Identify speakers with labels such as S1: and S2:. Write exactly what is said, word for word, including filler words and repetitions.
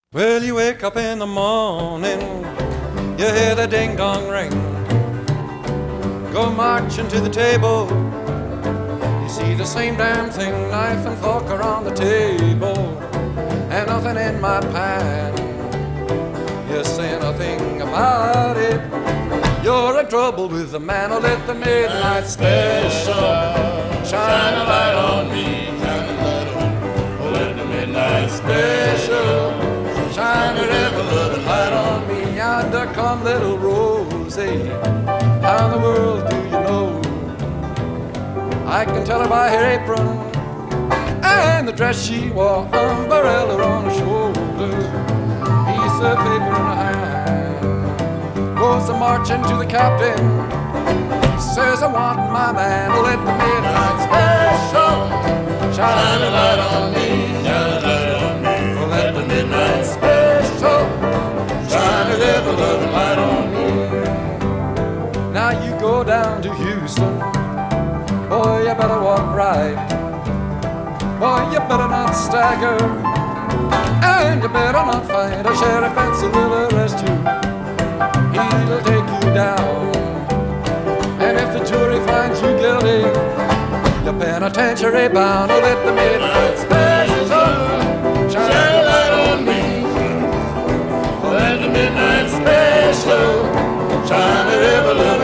S1: Well, you wake up in the morning, you hear the ding-dong ring. Go marching to the table, you see the same damn thing. Knife and fork are on the table, and nothing in my pan. You say nothing about it. You're in trouble with the man who lit the midnight special. Shine a light on me, shine a light on me, who lit the midnight special. Shine a little light on me. Yonder come little Rosie. How in the world do you know? I can tell her by her apron and the dress she wore, umbrella on her shoulder, piece of paper in her hand. Goes a marching to the captain, says I want my man to let the midnight special. Shine a light on me, shine a light on me, oh, let the midnight special. Shine a little loving light on me. Now you go down to Houston, boy, you better walk right. Boy, you better not stagger, and you better not fight. A sheriff Benson will arrest you, he'll take you down. And if the jury finds you guilty, you're penitentiary bound. Oh, let the midnight special shine a light on me. Oh, let the midnight special shine a little